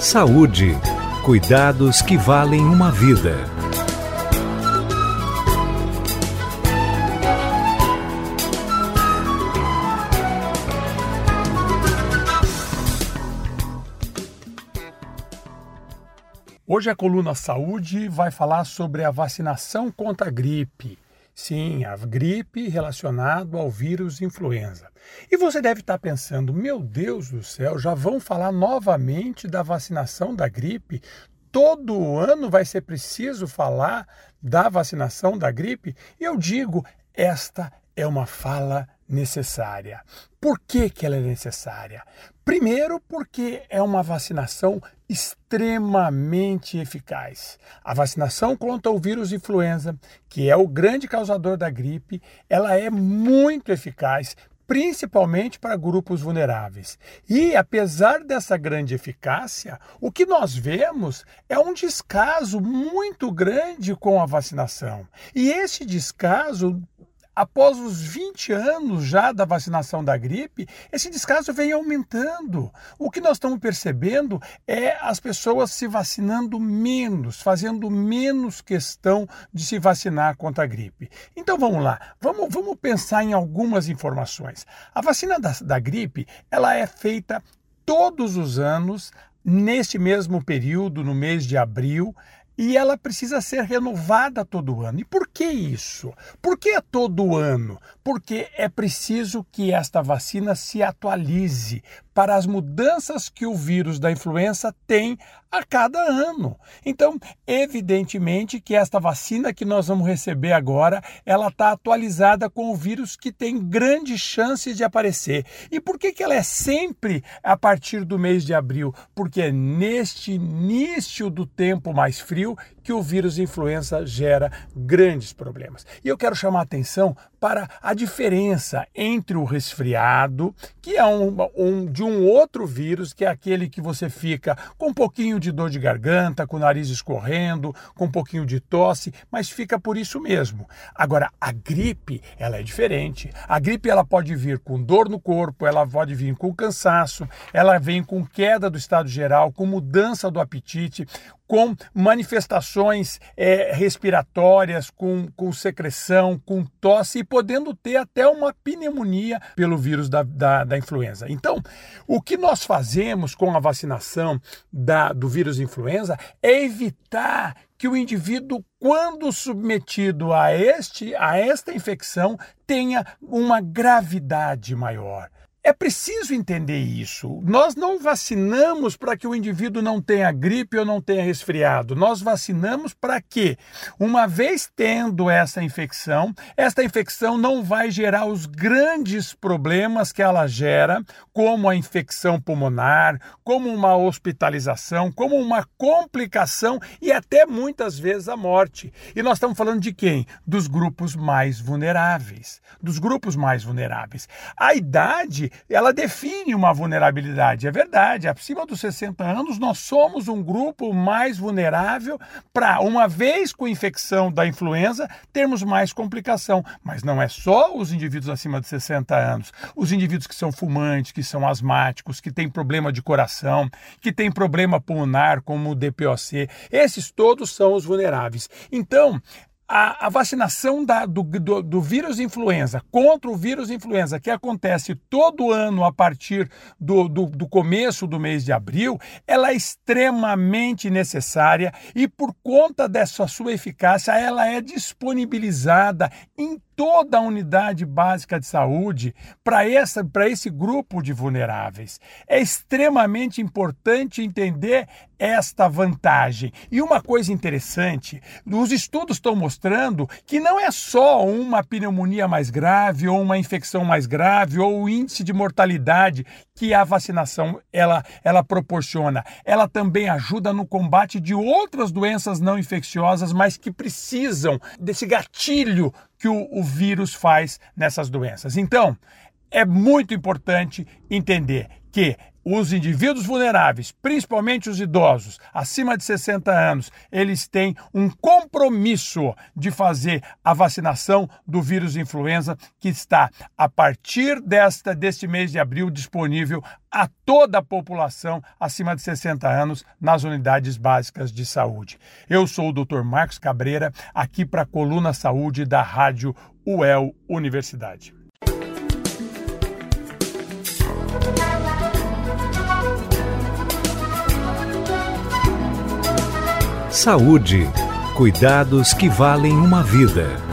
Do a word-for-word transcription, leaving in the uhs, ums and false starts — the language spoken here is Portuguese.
Saúde. Cuidados que valem uma vida. Hoje a coluna Saúde vai falar sobre a vacinação contra a gripe. Sim, a gripe relacionada ao vírus influenza. E você deve estar pensando, meu Deus do céu, já vão falar novamente da vacinação da gripe? Todo ano vai ser preciso falar da vacinação da gripe? E eu digo, esta é uma fala necessária. Por que que ela é necessária? Primeiro, porque é uma vacinação extremamente eficaz. A vacinação contra o vírus influenza, que é o grande causador da gripe, ela é muito eficaz, principalmente para grupos vulneráveis. E, apesar dessa grande eficácia, o que nós vemos é um descaso muito grande com a vacinação. E esse descaso, após os vinte anos já da vacinação da gripe, esse descaso vem aumentando. O que nós estamos percebendo é as pessoas se vacinando menos, fazendo menos questão de se vacinar contra a gripe. Então vamos lá, vamos, vamos pensar em algumas informações. A vacina da, da gripe, ela é feita todos os anos, neste mesmo período, no mês de abril, e ela precisa ser renovada todo ano. E por que isso? Por que todo ano? Porque é preciso que esta vacina se atualize para as mudanças que o vírus da influenza tem a cada ano. Então, evidentemente que esta vacina que nós vamos receber agora, ela está atualizada com o vírus que tem grandes chances de aparecer. E por que que ela é sempre a partir do mês de abril? Porque é neste início do tempo mais frio que o vírus influenza gera grandes problemas. E eu quero chamar a atenção para a diferença entre o resfriado, que é um, um, de um outro vírus, que é aquele que você fica com um pouquinho de dor de garganta, com o nariz escorrendo, com um pouquinho de tosse, mas fica por isso mesmo. Agora, a gripe, ela é diferente. A gripe, ela pode vir com dor no corpo, ela pode vir com cansaço, ela vem com queda do estado geral, com mudança do apetite, com manifestações é, respiratórias, com, com secreção, com tosse e podendo ter até uma pneumonia pelo vírus da, da, da influenza. Então, o que nós fazemos com a vacinação da, do vírus influenza é evitar que o indivíduo, quando submetido a, este, a esta infecção, tenha uma gravidade maior. É preciso entender isso. Nós não vacinamos para que o indivíduo não tenha gripe ou não tenha resfriado. Nós vacinamos para que, uma vez tendo essa infecção, esta infecção não vai gerar os grandes problemas que ela gera, como a infecção pulmonar, como uma hospitalização, como uma complicação e até muitas vezes a morte. E nós estamos falando de quem? Dos grupos mais vulneráveis. Dos grupos mais vulneráveis. A idade, ela define uma vulnerabilidade, é verdade. Acima dos sessenta anos, nós somos um grupo mais vulnerável para, uma vez com infecção da influenza, termos mais complicação. Mas não é só os indivíduos acima de sessenta anos. Os indivíduos que são fumantes, que são asmáticos, que têm problema de coração, que têm problema pulmonar, como o D P O C. Esses todos são os vulneráveis. Então, A, a vacinação da, do, do, do vírus influenza contra o vírus influenza, que acontece todo ano a partir do, do, do começo do mês de abril, ela é extremamente necessária e, por conta dessa sua eficácia, ela é disponibilizada em toda a unidade básica de saúde para essa, para esse grupo de vulneráveis. É extremamente importante entender esta vantagem. E uma coisa interessante, os estudos estão mostrando que não é só uma pneumonia mais grave ou uma infecção mais grave ou o índice de mortalidade que a vacinação ela, ela proporciona. Ela também ajuda no combate de outras doenças não infecciosas, mas que precisam desse gatilho que o, o vírus faz nessas doenças. Então, é muito importante entender que os indivíduos vulneráveis, principalmente os idosos, acima de sessenta anos, eles têm um compromisso de fazer a vacinação do vírus influenza, que está, a partir desta, deste mês de abril, disponível a toda a população acima de sessenta anos nas unidades básicas de saúde. Eu sou o doutor Marcos Cabreira, aqui para a Coluna Saúde da Rádio U E L Universidade. Saúde. Cuidados que valem uma vida.